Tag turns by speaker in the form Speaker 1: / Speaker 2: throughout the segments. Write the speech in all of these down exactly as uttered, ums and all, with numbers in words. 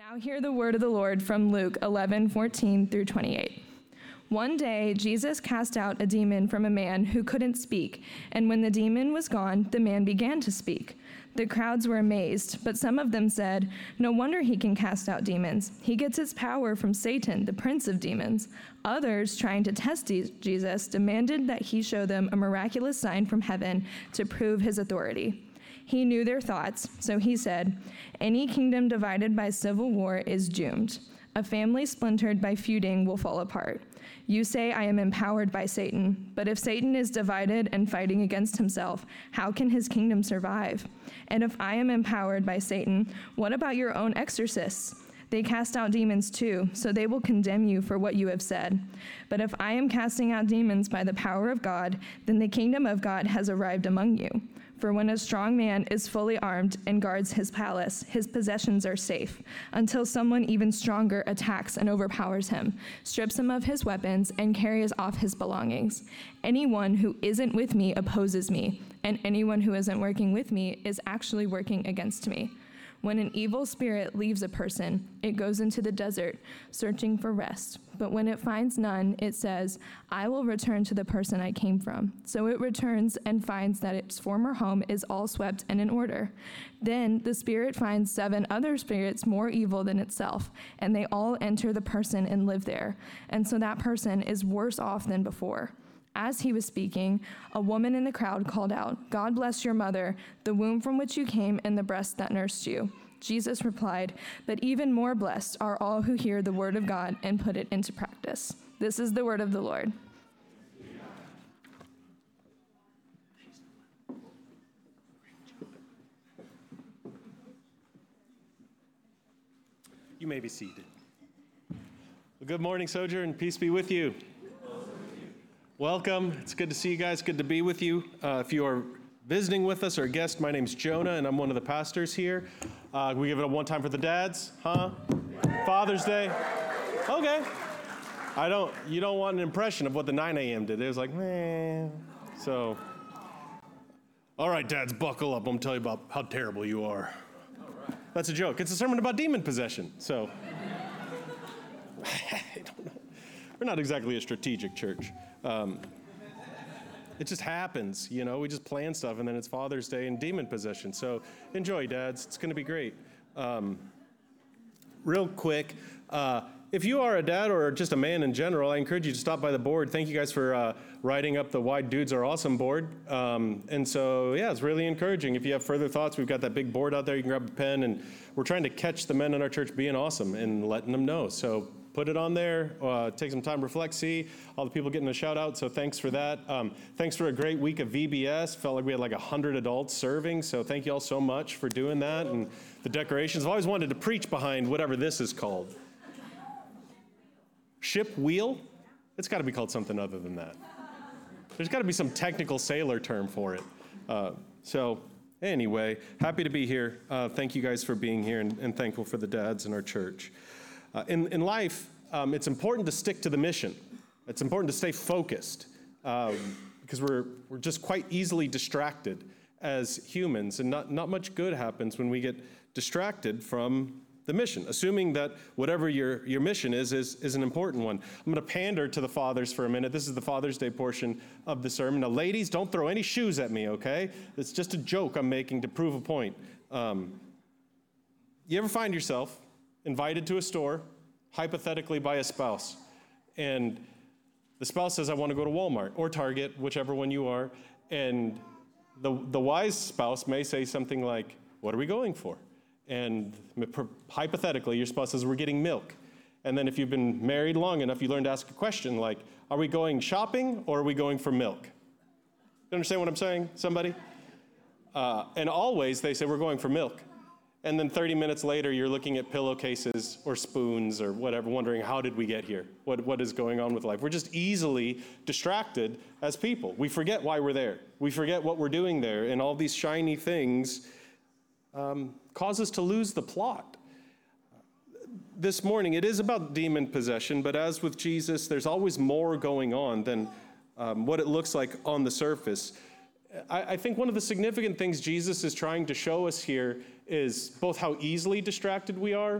Speaker 1: Now hear the word of the Lord from Luke eleven fourteen through twenty-eight. One day, Jesus cast out a demon from a man who couldn't speak, and when the demon was gone, the man began to speak. The crowds were amazed, but some of them said, "No wonder he can cast out demons. He gets his power from Satan, the prince of demons." Others, trying to test Jesus, demanded that he show them a miraculous sign from heaven to prove his authority. He knew their thoughts, so he said, "Any kingdom divided by civil war is doomed. A family splintered by feuding will fall apart. You say I am empowered by Satan, but if Satan is divided and fighting against himself, how can his kingdom survive? And if I am empowered by Satan, what about your own exorcists? They cast out demons too, so they will condemn you for what you have said. But if I am casting out demons by the power of God, then the kingdom of God has arrived among you. For when a strong man is fully armed and guards his palace, his possessions are safe, until someone even stronger attacks and overpowers him, strips him of his weapons, and carries off his belongings. Anyone who isn't with me opposes me, and anyone who isn't working with me is actually working against me. When an evil spirit leaves a person, it goes into the desert, searching for rest. But when it finds none, it says, 'I will return to the person I came from.' So it returns and finds that its former home is all swept and in order. Then the spirit finds seven other spirits more evil than itself, and they all enter the person and live there. And so that person is worse off than before." As he was speaking, a woman in the crowd called out, "God bless your mother, the womb from which you came and the breast that nursed you." Jesus replied, "But even more blessed are all who hear the word of God and put it into practice." This is the word of the Lord.
Speaker 2: You may be seated. Well, good morning, Sojourn. Peace be with you. Welcome. It's good to see you guys. Good to be with you. Uh, if you are visiting with us or a guest, my name's Jonah, and I'm one of the pastors here. Uh, we give it a one time for the dads, huh? Father's Day. Okay. I don't. You don't want an impression of what the nine a.m. did. It was like, man. So, all right, dads, buckle up. I'm gonna tell you about how terrible you are. That's a joke. It's a sermon about demon possession. So, I don't know. We're not exactly a strategic church. Um, it just happens, you know, we just plan stuff and then it's Father's Day and demon possession. So enjoy, dads. It's going to be great. Um, real quick, uh, if you are a dad or just a man in general, I encourage you to stop by the board. Thank you guys for uh, writing up the Why Dudes Are Awesome board. Um, and so, yeah, it's really encouraging. If you have further thoughts, we've got that big board out there. You can grab a pen, and we're trying to catch the men in our church being awesome and letting them know. So put it on there, uh, take some time, reflect, see all the people getting a shout out, so thanks for that. Um, thanks for a great week of V B S. Felt like we had like one hundred adults serving, so thank you all so much for doing that. And the decorations, I've always wanted to preach behind whatever this is called. Ship wheel? It's gotta be called something other than that. There's gotta be some technical sailor term for it. Uh, so anyway, happy to be here. Uh, thank you guys for being here, and, and thankful for the dads in our church. Uh, in, in life, um, it's important to stick to the mission. It's important to stay focused um, because we're we're just quite easily distracted as humans, and not, not much good happens when we get distracted from the mission, assuming that whatever your, your mission is, is, is an important one. I'm going to pander to the fathers for a minute. This is the Father's Day portion of the sermon. Now, ladies, don't throw any shoes at me, okay? It's just a joke I'm making to prove a point. Um, you ever find yourself invited to a store, hypothetically by a spouse, and the spouse says, "I want to go to Walmart or Target," whichever one you are, and the the wise spouse may say something like, "What are we going for?" And hypothetically, your spouse says, "We're getting milk." And then if you've been married long enough, you learn to ask a question like, "Are we going shopping or are we going for milk?" You understand what I'm saying, somebody? Uh, and always they say, "We're going for milk." And then thirty minutes later, you're looking at pillowcases or spoons or whatever, wondering, how did we get here? What, what is going on with life? We're just easily distracted as people. We forget why we're there. We forget what we're doing there. And all these shiny things um, cause us to lose the plot. This morning, it is about demon possession, but as with Jesus, there's always more going on than um, what it looks like on the surface. I, I think one of the significant things Jesus is trying to show us here is both how easily distracted we are,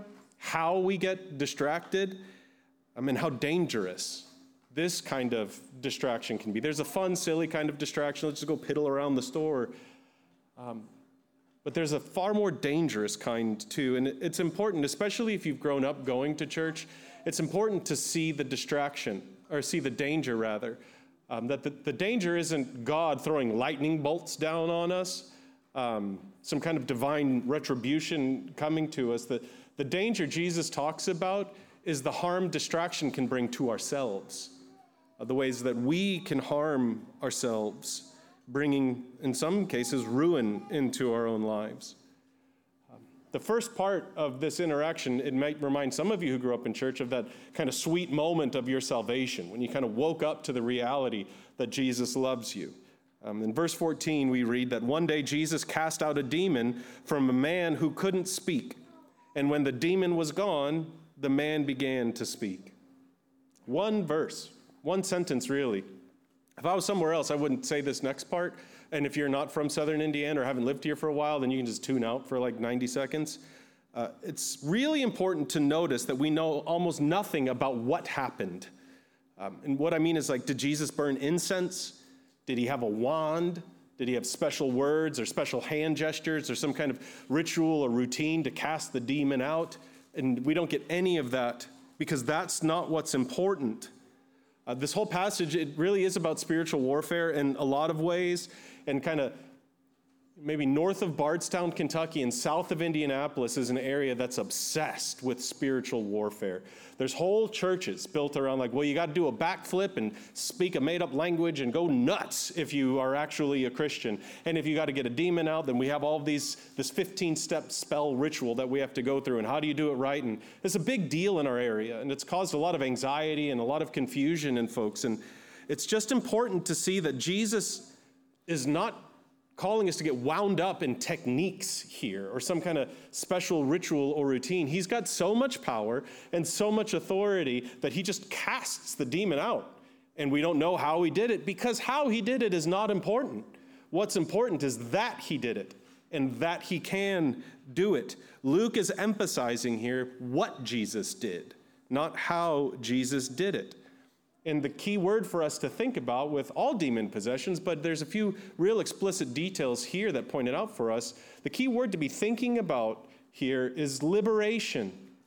Speaker 2: how we get distracted, I mean, how dangerous this kind of distraction can be. There's a fun, silly kind of distraction. Let's just go piddle around the store. Um, but there's a far more dangerous kind too. And it's important, especially if you've grown up going to church, it's important to see the distraction, or see the danger rather. Um, that the, the danger isn't God throwing lightning bolts down on us, um, some kind of divine retribution coming to us. The, the danger Jesus talks about is the harm distraction can bring to ourselves. The ways that we can harm ourselves, bringing, in some cases, ruin into our own lives. Um, the first part of this interaction, it might remind some of you who grew up in church of that kind of sweet moment of your salvation, when you kind of woke up to the reality that Jesus loves you. Um, in verse fourteen, we read that one day Jesus cast out a demon from a man who couldn't speak. And when the demon was gone, the man began to speak. One verse. One sentence, really. If I was somewhere else, I wouldn't say this next part. And if you're not from Southern Indiana or haven't lived here for a while, then you can just tune out for like ninety seconds. Uh, it's really important to notice that we know almost nothing about what happened. Um, and what I mean is, like, did Jesus burn incense? Did he have a wand? Did he have special words or special hand gestures or some kind of ritual or routine to cast the demon out? And we don't get any of that because that's not what's important. Uh, this whole passage, it really is about spiritual warfare in a lot of ways, and kind of maybe north of Bardstown, Kentucky, and south of Indianapolis is an area that's obsessed with spiritual warfare. There's whole churches built around like, well, you got to do a backflip and speak a made-up language and go nuts if you are actually a Christian. And if you got to get a demon out, then we have all of these, this fifteen-step spell ritual that we have to go through. And how do you do it right? And it's a big deal in our area. And it's caused a lot of anxiety and a lot of confusion in folks. And it's just important to see that Jesus is not calling us to get wound up in techniques here or some kind of special ritual or routine. He's got so much power and so much authority that he just casts the demon out. And we don't know how he did it, because how he did it is not important. What's important is that he did it and that he can do it. Luke is emphasizing here what Jesus did, not how Jesus did it. And the key word for us to think about with all demon possessions, but there's a few real explicit details here that point it out for us. The key word to be thinking about here is liberation.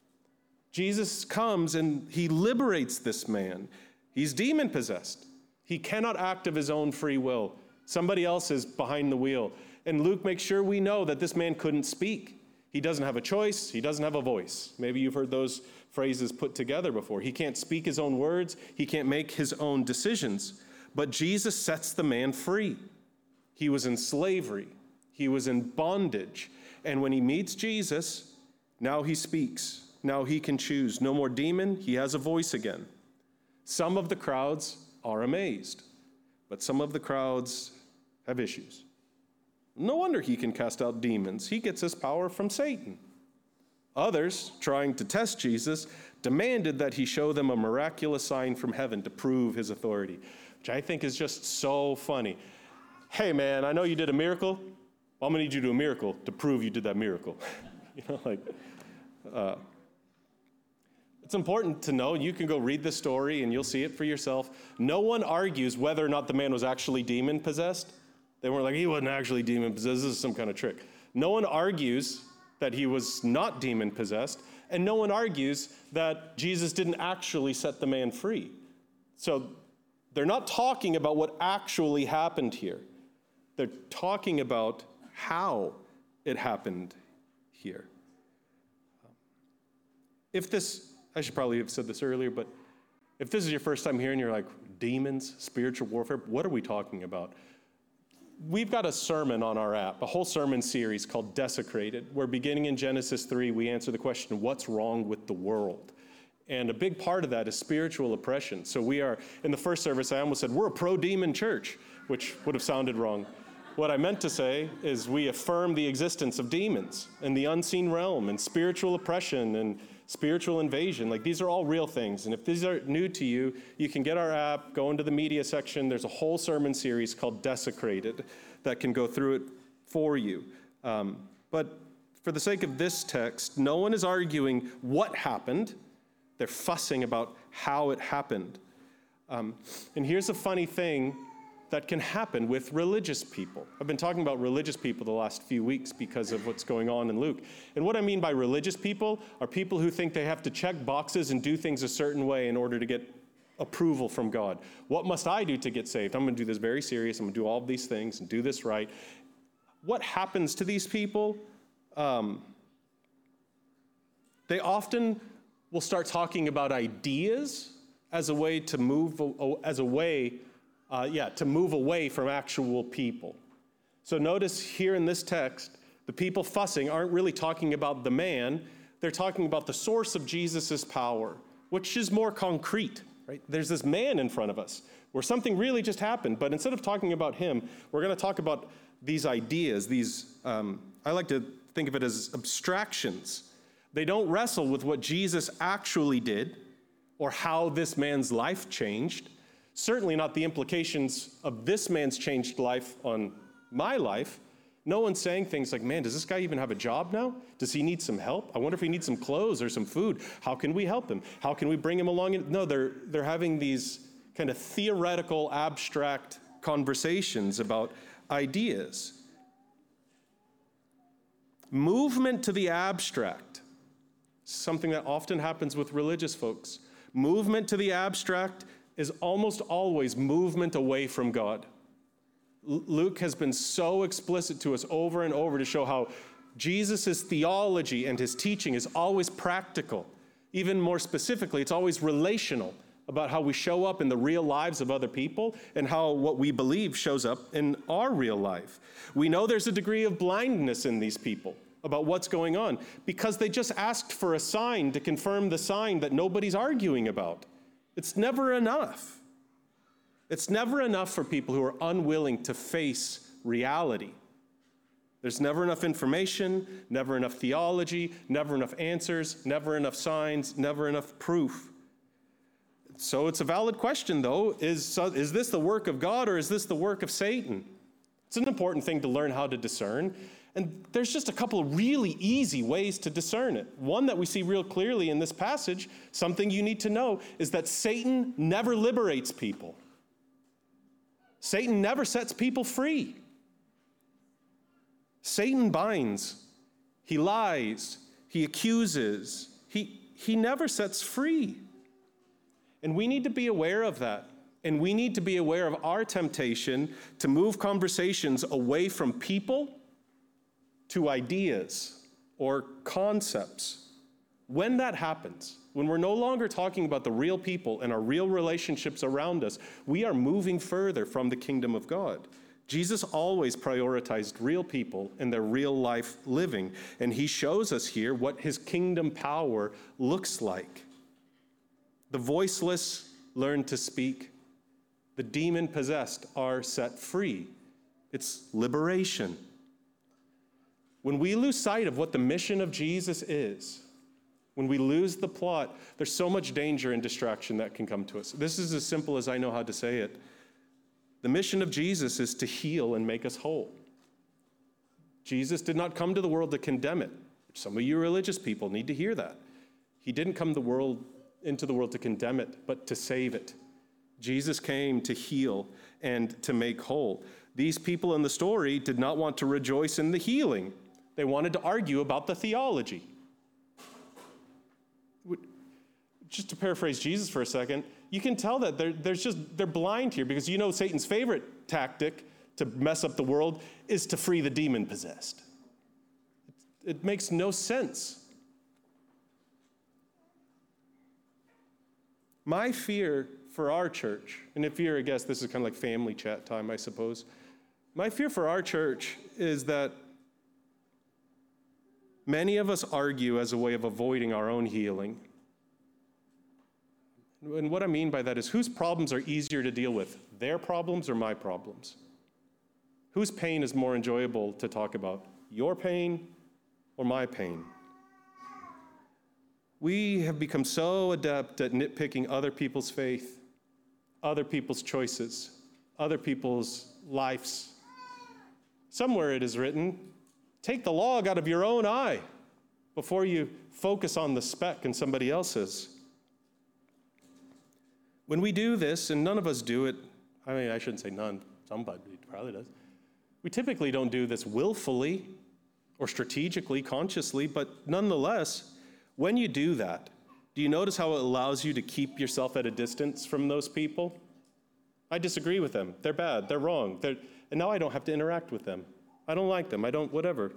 Speaker 2: Jesus comes and he liberates this man. He's demon possessed. He cannot act of his own free will. Somebody else is behind the wheel. And Luke makes sure we know that this man couldn't speak. He doesn't have a choice. He doesn't have a voice. Maybe you've heard those phrases put together before. He can't speak his own words. He can't make his own decisions. But Jesus sets the man free. He was in slavery. He was in bondage. And when he meets Jesus, now he speaks. Now he can choose. No more demon. He has a voice again. Some of the crowds are amazed, but some of the crowds have issues. No wonder he can cast out demons. He gets his power from Satan. Others, trying to test Jesus, demanded that he show them a miraculous sign from heaven to prove his authority, which I think is just so funny. Hey, man, I know you did a miracle. Well, I'm going to need you to do a miracle to prove you did that miracle. you know, like, uh, it's important to know, you can go read the story and you'll see it for yourself. No one argues whether or not the man was actually demon-possessed. They weren't like, he wasn't actually demon-possessed. This is some kind of trick. No one argues that he was not demon-possessed, and no one argues that Jesus didn't actually set the man free. So they're not talking about what actually happened here. They're talking about how it happened here. If this, I should probably have said this earlier, but if this is your first time here and you're like, demons, spiritual warfare, what are we talking about? We've got a sermon on our app, a whole sermon series called Desecrated, where beginning in Genesis three, we answer the question, what's wrong with the world? And a big part of that is spiritual oppression. So we are, in the first service, I almost said, we're a pro-demon church, which would have sounded wrong. What I meant to say is we affirm the existence of demons and the unseen realm and spiritual oppression and spiritual invasion. Like, these are all real things. And if these are new to you, you can get our app, go into the media section. There's a whole sermon series called Desecrated that can go through it for you. Um, but For the sake of this text, no one is arguing what happened. They're fussing about how it happened. Um, and here's a funny thing that can happen with religious people. I've been talking about religious people the last few weeks because of what's going on in Luke. And what I mean by religious people are people who think they have to check boxes and do things a certain way in order to get approval from God. What must I do to get saved? I'm going to do this very serious. I'm going to do all of these things and do this right. What happens to these people? Um, they often will start talking about ideas as a way to move, as a way, uh, yeah, to move away from actual people. So notice here in this text, the people fussing aren't really talking about the man. They're talking about the source of Jesus' power, which is more concrete, right? There's this man in front of us where something really just happened, but instead of talking about him, we're going to talk about these ideas, these, um, I like to think of it as abstractions. They don't wrestle with what Jesus actually did or how this man's life changed. Certainly not the implications of this man's changed life on my life. No one's saying things like, man, does this guy even have a job now? Does he need some help? I wonder if he needs some clothes or some food. How can we help him? How can we bring him along? No, they're, they're having these kind of theoretical, abstract conversations about ideas. Movement to the abstract, something that often happens with religious folks. Movement to the abstract is almost always movement away from God. L- Luke has been so explicit to us over and over to show how Jesus' theology and his teaching is always practical. Even more specifically, it's always relational about how we show up in the real lives of other people and how what we believe shows up in our real life. We know there's a degree of blindness in these people about what's going on because they just asked for a sign to confirm the sign that nobody's arguing about. It's never enough. It's never enough for people who are unwilling to face reality. There's never enough information, never enough theology, never enough answers, never enough signs, never enough proof. So it's a valid question, though. Is, is this the work of God or is this the work of Satan? It's an important thing to learn how to discern. And there's just a couple of really easy ways to discern it. One that we see real clearly in this passage, something you need to know, is that Satan never liberates people. Satan never sets people free. Satan binds. He lies. He accuses. He, he never sets free. And we need to be aware of that. And we need to be aware of our temptation to move conversations away from people to ideas or concepts. When that happens, when we're no longer talking about the real people and our real relationships around us, we are moving further from the kingdom of God. Jesus always prioritized real people and their real life living, and he shows us here what his kingdom power looks like. The voiceless learn to speak. The demon-possessed are set free. It's liberation. When we lose sight of what the mission of Jesus is, when we lose the plot, there's so much danger and distraction that can come to us. This is as simple as I know how to say it. The mission of Jesus is to heal and make us whole. Jesus did not come to the world to condemn it. Some of you religious people need to hear that. He didn't come the world, into the world to condemn it, but to save it. Jesus came to heal and to make whole. These people in the story did not want to rejoice in the healing. They wanted to argue about the theology. Just to paraphrase Jesus for a second, you can tell that they're, there's just, they're blind here because you know Satan's favorite tactic to mess up the world is to free the demon-possessed. It makes no sense. My fear for our church, and if you're a guest, this is kind of like family chat time, I suppose. My fear for our church is that many of us argue as a way of avoiding our own healing. And what I mean by that is whose problems are easier to deal with, their problems or my problems? Whose pain is more enjoyable to talk about, your pain or my pain? We have become so adept at nitpicking other people's faith, other people's choices, other people's lives. Somewhere it is written, Take the log out of your own eye before you focus on the speck in somebody else's. When we do this, and none of us do it, I mean, I shouldn't say none, somebody probably does. We typically don't do this willfully or strategically, consciously, but nonetheless, when you do that, do you notice how it allows you to keep yourself at a distance from those people? I disagree with them. They're bad. They're wrong. They're, and now I don't have to interact with them. I don't like them. I don't, whatever.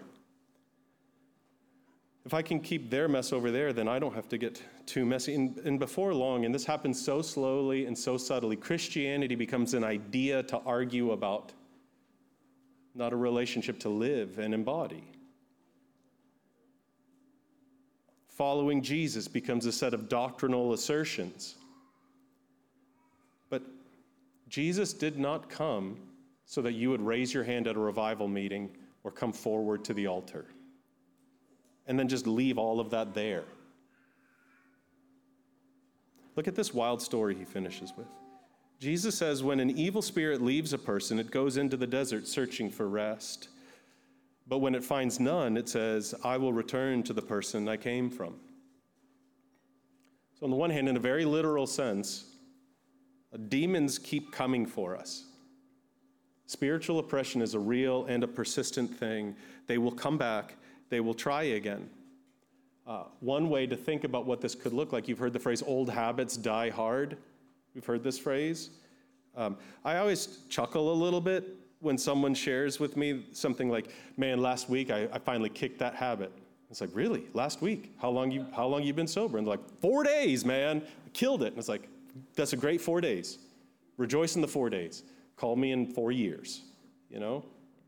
Speaker 2: If I can keep their mess over there, then I don't have to get too messy. And, and before long, and this happens so slowly and so subtly, Christianity becomes an idea to argue about, not a relationship to live and embody. Following Jesus becomes a set of doctrinal assertions. But Jesus did not come so that you would raise your hand at a revival meeting or come forward to the altar and then just leave all of that there. Look at this wild story he finishes with. Jesus says, when an evil spirit leaves a person, it goes into the desert searching for rest. But when it finds none, it says, I will return to the person I came from. So on the one hand, in a very literal sense, demons keep coming for us. Spiritual oppression is a real and a persistent thing. They will come back. They will try again. Uh, one way to think about what this could look like, you've heard the phrase, old habits die hard. We've heard this phrase. Um, I always chuckle a little bit when someone shares with me something like, man, last week I, I finally kicked that habit. It's like, really? Last week? How long you how long you been sober? And they're like, four days, man. I killed it. And it's like, that's a great four days. Rejoice in the four days. Call me in four years, you know?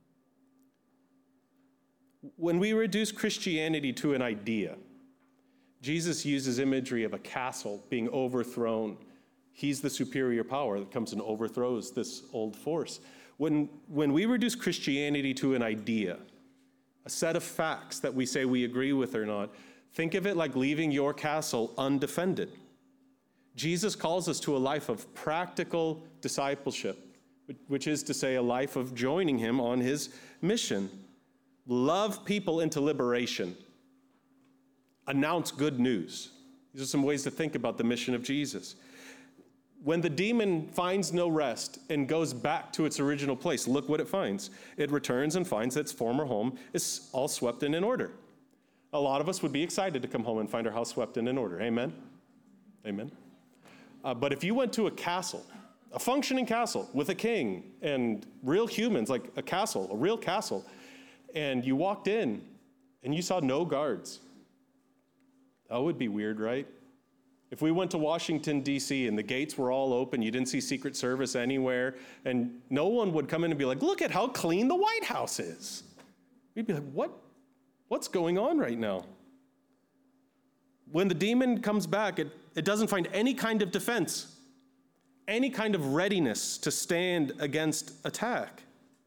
Speaker 2: When we reduce Christianity to an idea, Jesus uses imagery of a castle being overthrown. He's the superior power that comes and overthrows this old force. When, when we reduce Christianity to an idea, a set of facts that we say we agree with or not, think of it like leaving your castle undefended. Jesus calls us to a life of practical discipleship, which is to say a life of joining him on his mission. Love people into liberation. Announce good news. These are some ways to think about the mission of Jesus. When the demon finds no rest and goes back to its original place, look what it finds. It returns and finds that its former home is all swept and in order. A lot of us would be excited to come home and find our house swept and in order. Amen? Amen. Uh, but if you went to a castle, a functioning castle with a king and real humans, like a castle, a real castle, and you walked in and you saw no guards, that would be weird, right? If we went to Washington, D C, and the gates were all open, you didn't see Secret Service anywhere, and no one would come in and be like, look at how clean the White House is. We'd be like, what? What's going on right now? When the demon comes back, it, it doesn't find any kind of defense, any kind of readiness to stand against attack.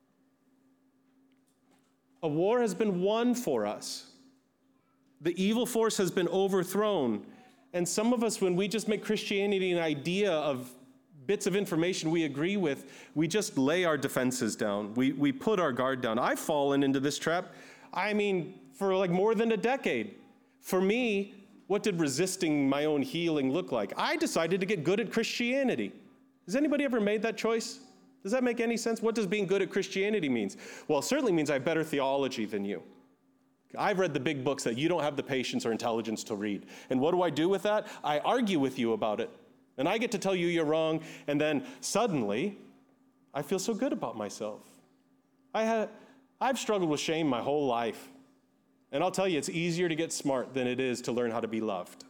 Speaker 2: A war has been won for us. The evil force has been overthrown. And some of us, when we just make Christianity an idea of bits of information we agree with, we just lay our defenses down. We, we put our guard down. I've fallen into this trap, I mean, for like more than a decade. For me, what did resisting my own healing look like? I decided to get good at Christianity. Has anybody ever made that choice? Does that make any sense? What does being good at Christianity mean? Well, it certainly means I have better theology than you. I've read the big books that you don't have the patience or intelligence to read. And what do I do with that? I argue with you about it. And I get to tell you you're wrong. And then suddenly, I feel so good about myself. I had, I've struggled with shame my whole life. And I'll tell you, it's easier to get smart than it is to learn how to be loved.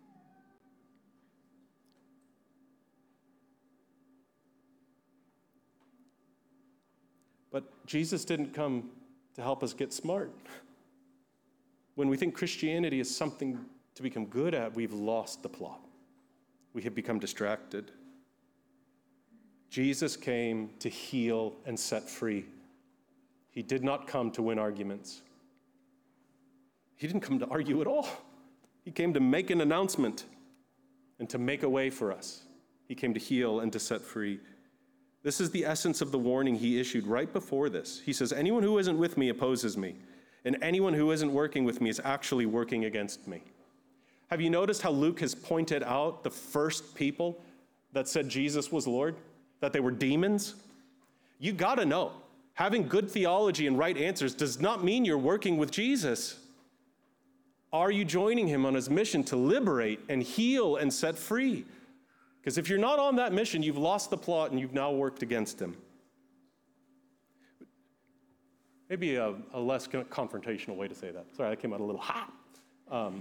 Speaker 2: But Jesus didn't come to help us get smart. When we think Christianity is something to become good at, we've lost the plot. We have become distracted. Jesus came to heal and set free. He did not come to win arguments. He didn't come to argue at all. He came to make an announcement and to make a way for us. He came to heal and to set free. This is the essence of the warning he issued right before this. He says, anyone who isn't with me opposes me. And anyone who isn't working with me is actually working against me. Have you noticed how Luke has pointed out the first people that said Jesus was Lord, that they were demons? You got to know, having good theology and right answers does not mean you're working with Jesus. Are you joining him on his mission to liberate and heal and set free? Because if you're not on that mission, you've lost the plot and you've now worked against him. Maybe a, a less confrontational way to say that. Sorry, that came out a little hot. Um,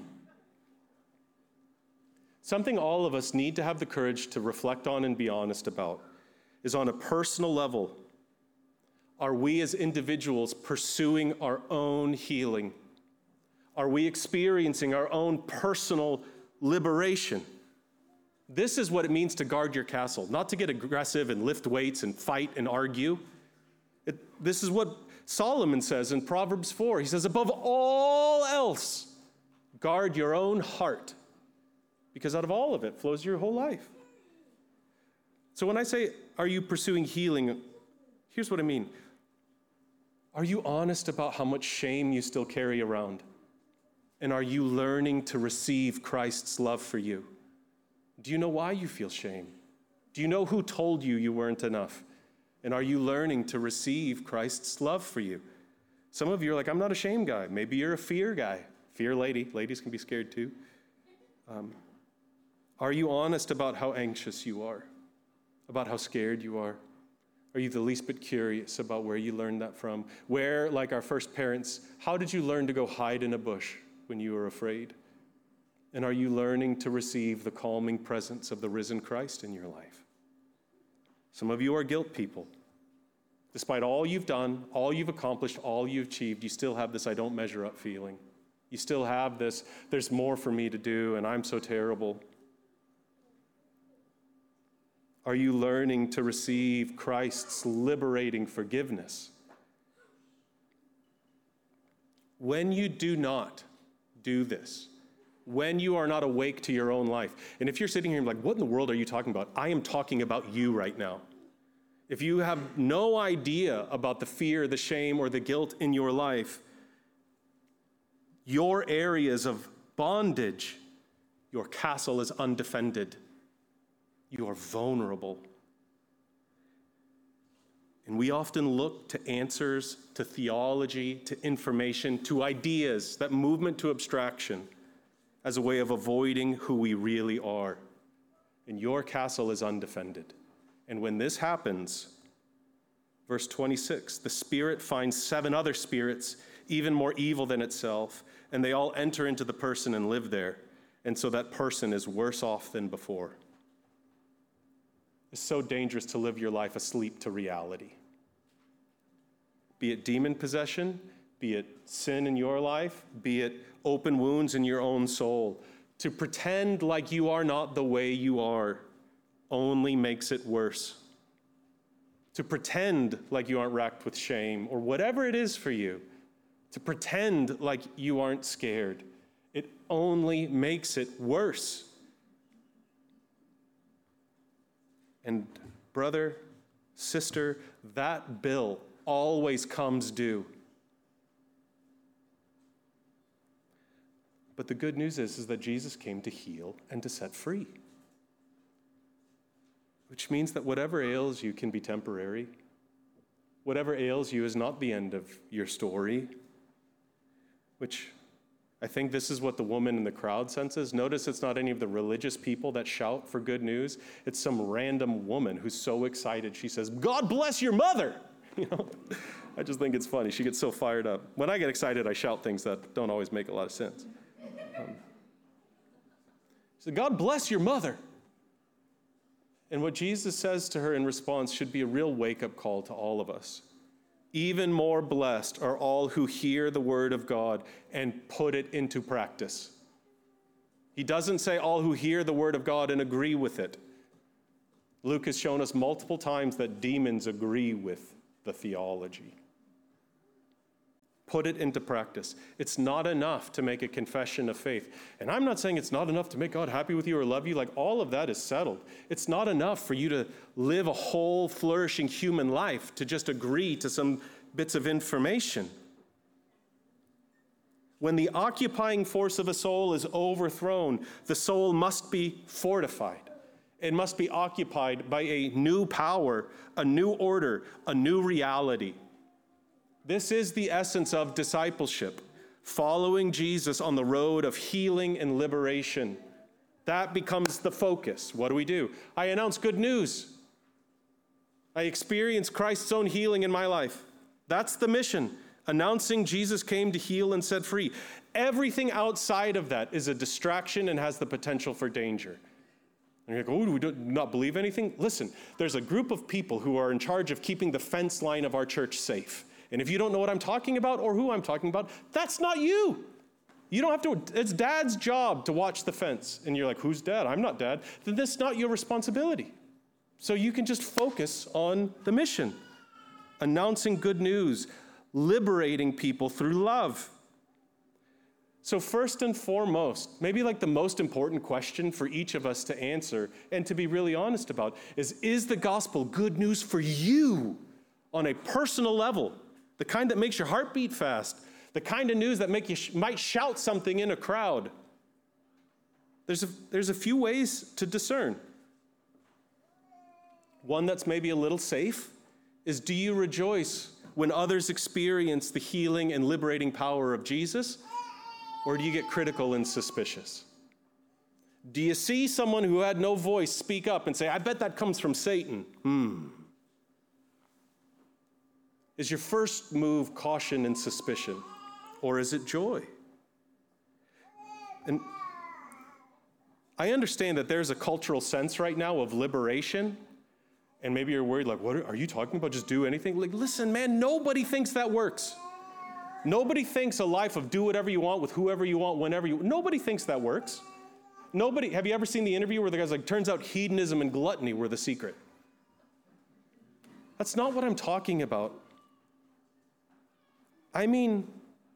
Speaker 2: something all of us need to have the courage to reflect on and be honest about is on a personal level. Are we as individuals pursuing our own healing? Are we experiencing our own personal liberation? This is what it means to guard your castle, not to get aggressive and lift weights and fight and argue. It, this is what Solomon says in Proverbs four. He says, above all else, guard your own heart, because out of all of it flows your whole life. So when I say, are you pursuing healing? Here's what I mean. Are you honest about how much shame you still carry around? And are you learning to receive Christ's love for you? Do you know why you feel shame? Do you know who told you you weren't enough? And are you learning to receive Christ's love for you? Some of you are like, I'm not a shame guy. Maybe you're a fear guy. Fear lady. Ladies can be scared too. Um, are you honest about how anxious you are? About how scared you are? Are you the least bit curious about where you learned that from? Where, like our first parents, how did you learn to go hide in a bush when you were afraid? And are you learning to receive the calming presence of the risen Christ in your life? Some of you are guilt people. Despite all you've done, all you've accomplished, all you've achieved, you still have this I don't measure up feeling. You still have this, there's more for me to do, and I'm so terrible. Are you learning to receive Christ's liberating forgiveness? When you do not do this, when you are not awake to your own life, and if you're sitting here and like, what in the world are you talking about? I am talking about you right now. If you have no idea about the fear, the shame, or the guilt in your life, your areas of bondage, your castle is undefended. You are vulnerable. And we often look to answers, to theology, to information, to ideas, that movement to abstraction, as a way of avoiding who we really are. And your castle is undefended. And when this happens, verse twenty-six, the Spirit finds seven other spirits, even more evil than itself, and they all enter into the person and live there. And so that person is worse off than before. It's so dangerous to live your life asleep to reality. Be it demon possession, be it sin in your life, be it open wounds in your own soul. To pretend like you are not the way you are only makes it worse. To pretend like you aren't racked with shame or whatever it is for you, to pretend like you aren't scared, it only makes it worse. And brother, sister, that bill always comes due. But the good news is, is that Jesus came to heal and to set free. Which means that whatever ails you can be temporary. Whatever ails you is not the end of your story. Which I think this is what the woman in the crowd senses. Notice it's not any of the religious people that shout for good news. It's some random woman who's so excited. She says, God bless your mother. You know, I just think it's funny. She gets so fired up. When I get excited, I shout things that don't always make a lot of sense. Um, she said, God bless your mother. And what Jesus says to her in response should be a real wake-up call to all of us. Even more blessed are all who hear the word of God and put it into practice. He doesn't say all who hear the word of God and agree with it. Luke has shown us multiple times that demons agree with the theology. Put it into practice. It's not enough to make a confession of faith. And I'm not saying it's not enough to make God happy with you or love you. Like, all of that is settled. It's not enough for you to live a whole, flourishing human life to just agree to some bits of information. When the occupying force of a soul is overthrown, the soul must be fortified. It must be occupied by a new power, a new order, a new reality. This is the essence of discipleship, following Jesus on the road of healing and liberation. That becomes the focus. What do we do? I announce good news. I experience Christ's own healing in my life. That's the mission. Announcing Jesus came to heal and set free. Everything outside of that is a distraction and has the potential for danger. And you're like, oh, do we do not believe anything? Listen, there's a group of people who are in charge of keeping the fence line of our church safe. And if you don't know what I'm talking about or who I'm talking about, that's not you. You don't have to, it's dad's job to watch the fence. And you're like, who's dad? I'm not dad. Then that's not your responsibility. So you can just focus on the mission, announcing good news, liberating people through love. So first and foremost, maybe like the most important question for each of us to answer and to be really honest about is, is the gospel good news for you on a personal level? The kind that makes your heart beat fast, the kind of news that make you sh- might shout something in a crowd. There's a, there's a few ways to discern. One that's maybe a little safe is, do you rejoice when others experience the healing and liberating power of Jesus? Or do you get critical and suspicious? Do you see someone who had no voice speak up and say, I bet that comes from Satan? Hmm. Is your first move caution and suspicion? Or is it joy? And I understand that there's a cultural sense right now of liberation. And maybe you're worried, like, what are you talking about? Just do anything? Like, listen, man, nobody thinks that works. Nobody thinks a life of do whatever you want with whoever you want, whenever you want. Nobody thinks that works. Nobody, have you ever seen the interview where the guy's like, turns out hedonism and gluttony were the secret? That's not what I'm talking about. I mean,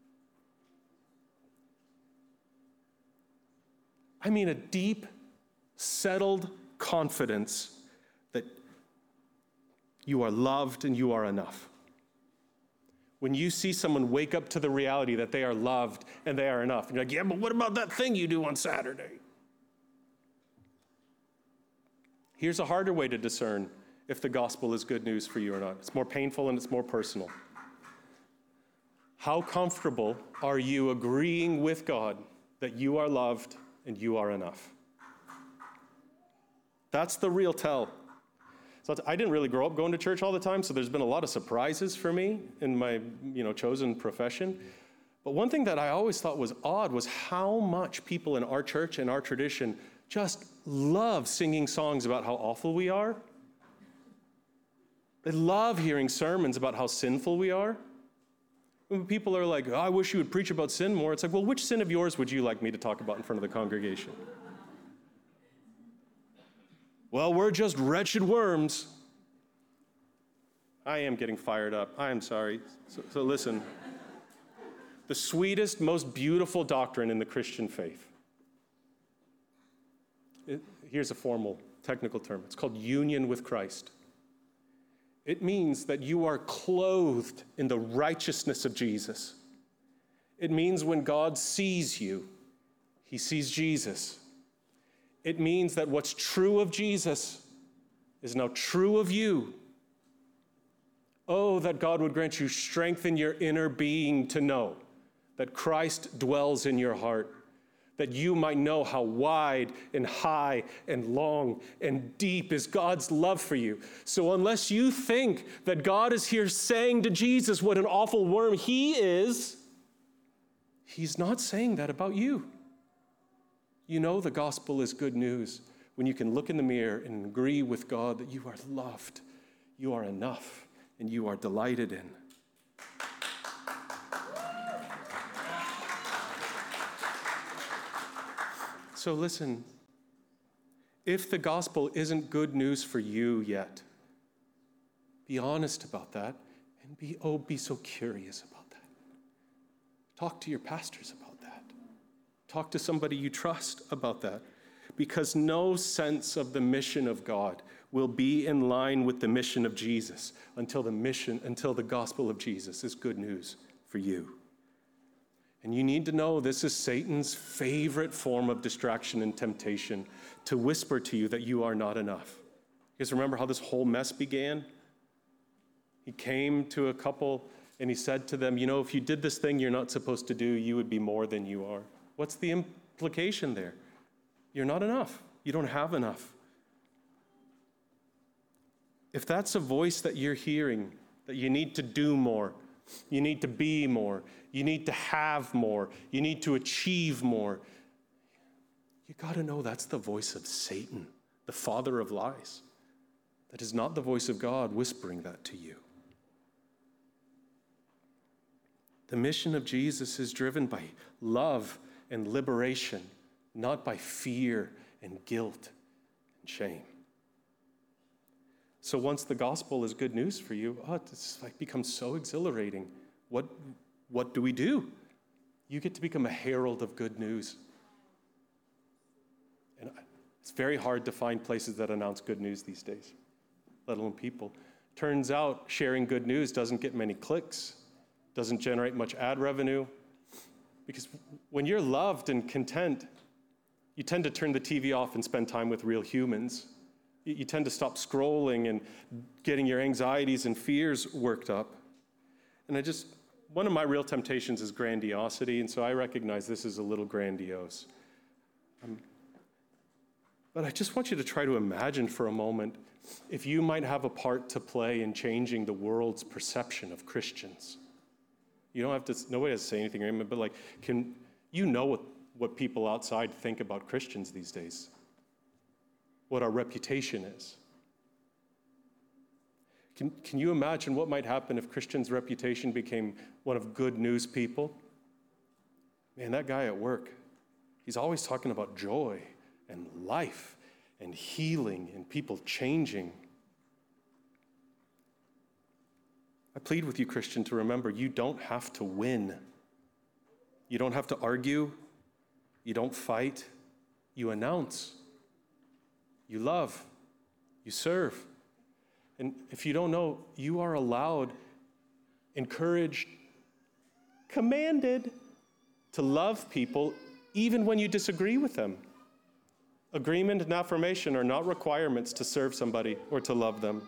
Speaker 2: I mean a deep, settled confidence that you are loved and you are enough. When you see someone wake up to the reality that they are loved and they are enough, and you're like, yeah, but what about that thing you do on Saturday? Here's a harder way to discern if the gospel is good news for you or not. It's more painful and it's more personal. How comfortable are you agreeing with God that you are loved and you are enough? That's the real tell. So I didn't really grow up going to church all the time, so there's been a lot of surprises for me in my, you know, chosen profession. But one thing that I always thought was odd was how much people in our church and our tradition just love singing songs about how awful we are. They love hearing sermons about how sinful we are. When people are like, oh, I wish you would preach about sin more, it's like, well, which sin of yours would you like me to talk about in front of the congregation? Well, we're just wretched worms. I am getting fired up. I am sorry. So, so listen. The sweetest, most beautiful doctrine in the Christian faith. It, here's a formal, technical term. It's called union with Christ. It means that you are clothed in the righteousness of Jesus. It means when God sees you, he sees Jesus. It means that what's true of Jesus is now true of you. Oh, that God would grant you strength in your inner being to know that Christ dwells in your heart, that you might know how wide and high and long and deep is God's love for you. So unless you think that God is here saying to Jesus what an awful worm he is, he's not saying that about you. You know the gospel is good news when you can look in the mirror and agree with God that you are loved, you are enough, and you are delighted in. So listen, if the gospel isn't good news for you yet, be honest about that and be, oh, be so curious about that. Talk to your pastors about that. Talk to somebody you trust about that, because no sense of the mission of God will be in line with the mission of Jesus until the mission, until the gospel of Jesus is good news for you. And you need to know this is Satan's favorite form of distraction and temptation, to whisper to you that you are not enough. You guys remember how this whole mess began? He came to a couple and he said to them, you know, if you did this thing you're not supposed to do, you would be more than you are. What's the implication there? You're not enough. You don't have enough. If that's a voice that you're hearing, that you need to do more, you need to be more, you need to have more, you need to achieve more, you got to know that's the voice of Satan, the father of lies. That is not the voice of God whispering that to you. The mission of Jesus is driven by love and liberation, not by fear and guilt and shame. So once the gospel is good news for you, oh, it's like becomes so exhilarating. What, what do we do? You get to become a herald of good news. And it's very hard to find places that announce good news these days, let alone people. Turns out sharing good news doesn't get many clicks, doesn't generate much ad revenue, because when you're loved and content, you tend to turn the T V off and spend time with real humans. You tend to stop scrolling and getting your anxieties and fears worked up. And I just, one of my real temptations is grandiosity, and so I recognize this is a little grandiose. Um, but I just want you to try to imagine for a moment if you might have a part to play in changing the world's perception of Christians. You don't have to, nobody has to say anything, but like, can you know what, what people outside think about Christians these days? What our reputation is. Can, can you imagine what might happen if Christians' reputation became one of good news people? Man, that guy at work, he's always talking about joy and life and healing and people changing. I plead with you, Christian, to remember you don't have to win. You don't have to argue. You don't fight. You announce. You love, you serve. And if you don't know, you are allowed, encouraged, commanded to love people even when you disagree with them. Agreement and affirmation are not requirements to serve somebody or to love them.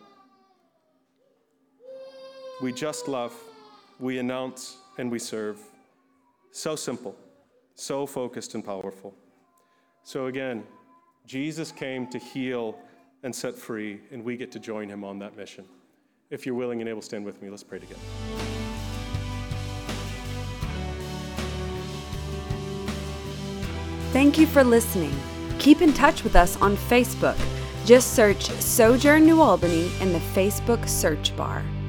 Speaker 2: We just love, we announce, and we serve. So simple, so focused and powerful. So again, Jesus came to heal and set free, and we get to join him on that mission. If you're willing and able, stand with me. Let's pray together.
Speaker 3: Thank you for listening. Keep in touch with us on Facebook. Just search Sojourn New Albany in the Facebook search bar.